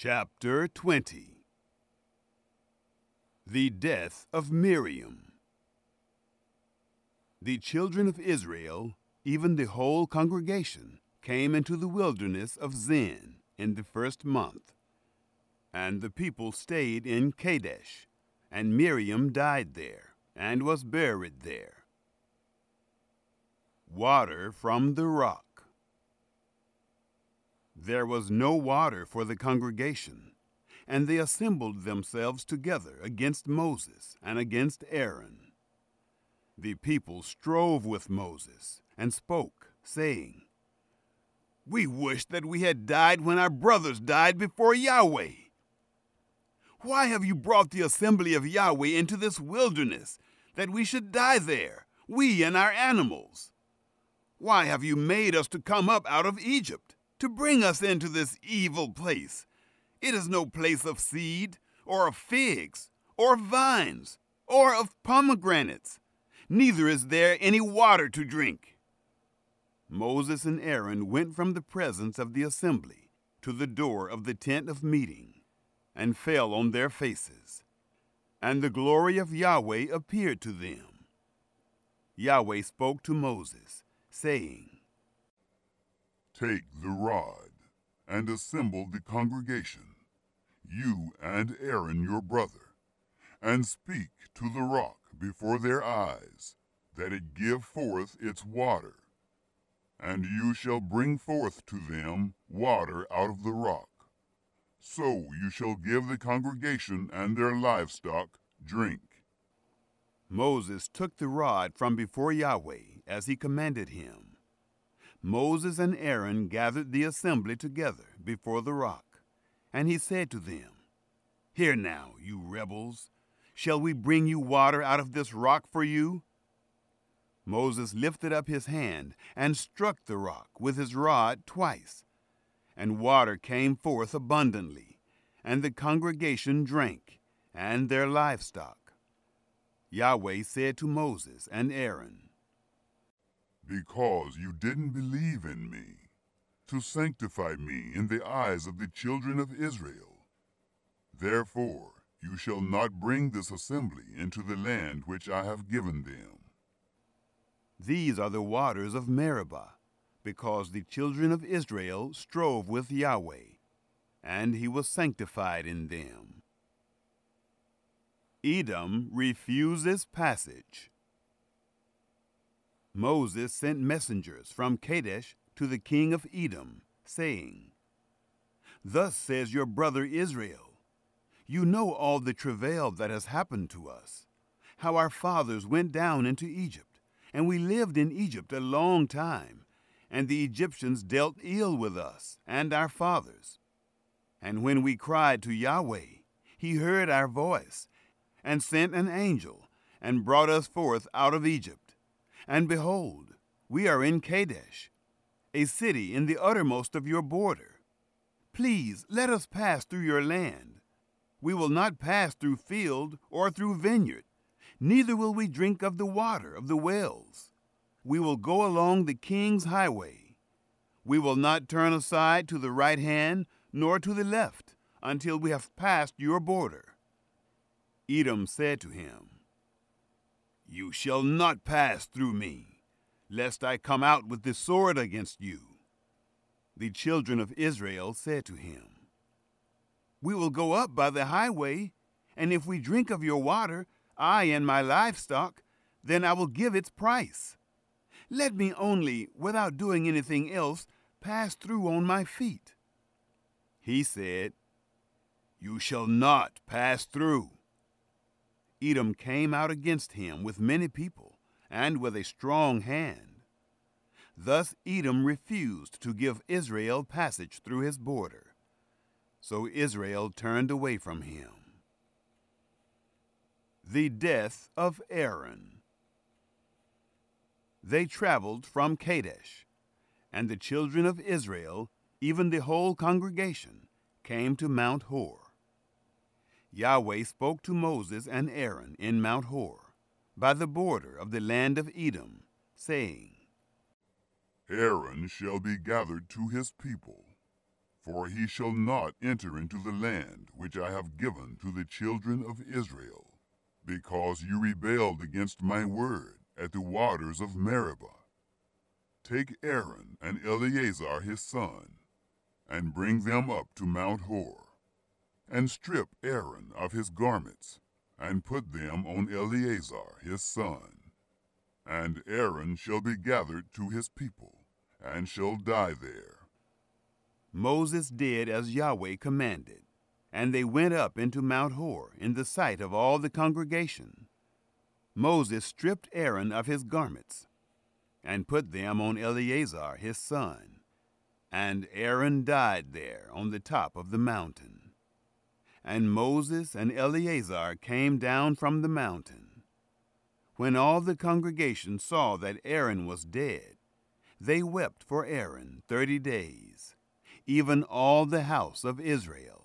Chapter 20. The death of Miriam. The children of Israel, even the whole congregation, came into the wilderness of Zin in the first month. And the people stayed in Kadesh, and Miriam died there, and was buried there. Water from the rock. There was no water for the congregation, and they assembled themselves together against Moses and against Aaron. The people strove with Moses and spoke, saying, "We wish that we had died when our brothers died before Yahweh. Why have you brought the assembly of Yahweh into this wilderness, that we should die there, we and our animals? Why have you made us to come up out of Egypt, to bring us into this evil place? It is no place of seed, or of figs, or of vines, or of pomegranates. Neither is there any water to drink." Moses and Aaron went from the presence of the assembly to the door of the tent of meeting, and fell on their faces. And the glory of Yahweh appeared to them. Yahweh spoke to Moses, saying, "Take the rod, and assemble the congregation, you and Aaron your brother, and speak to the rock before their eyes, that it give forth its water. And you shall bring forth to them water out of the rock. So you shall give the congregation and their livestock drink." Moses took the rod from before Yahweh, as he commanded him. Moses and Aaron gathered the assembly together before the rock, and he said to them, "Hear now, you rebels, shall we bring you water out of this rock for you?" Moses lifted up his hand and struck the rock with his rod twice, and water came forth abundantly, and the congregation drank, and their livestock. Yahweh said to Moses and Aaron, "Because you didn't believe in me, to sanctify me in the eyes of the children of Israel, therefore you shall not bring this assembly into the land which I have given them." These are the waters of Meribah, because the children of Israel strove with Yahweh, and he was sanctified in them. Edom refuses passage. Moses sent messengers from Kadesh to the king of Edom, saying, "Thus says your brother Israel, you know all the travail that has happened to us, how our fathers went down into Egypt, and we lived in Egypt a long time, and the Egyptians dealt ill with us and our fathers. And when we cried to Yahweh, he heard our voice, and sent an angel, and brought us forth out of Egypt. And behold, we are in Kadesh, a city in the uttermost of your border. Please let us pass through your land. We will not pass through field or through vineyard, neither will we drink of the water of the wells. We will go along the king's highway. We will not turn aside to the right hand nor to the left until we have passed your border." Edom said to him, "You shall not pass through me, lest I come out with the sword against you." The children of Israel said to him, "We will go up by the highway, and if we drink of your water, I and my livestock, then I will give its price. Let me only, without doing anything else, pass through on my feet." He said, "You shall not pass through." Edom came out against him with many people and with a strong hand. Thus Edom refused to give Israel passage through his border. So Israel turned away from him. The death of Aaron. They traveled from Kadesh, and the children of Israel, even the whole congregation, came to Mount Hor. Yahweh spoke to Moses and Aaron in Mount Hor, by the border of the land of Edom, saying, "Aaron shall be gathered to his people, For he shall not enter into the land which I have given to the children of Israel, because you rebelled against my word at the waters of Meribah. Take Aaron and Eleazar his son, and bring them up to Mount Hor, and strip Aaron of his garments, and put them on Eleazar his son. And Aaron shall be gathered to his people, and shall die there. Moses did as Yahweh commanded, and they went up into Mount Hor in the sight of all the congregation. Moses stripped Aaron of his garments, and put them on Eleazar his son, and Aaron died there on the top of the mountain. And Moses and Eleazar came down from the mountain. When all the congregation saw that Aaron was dead, they wept for Aaron 30 days, even all the house of Israel.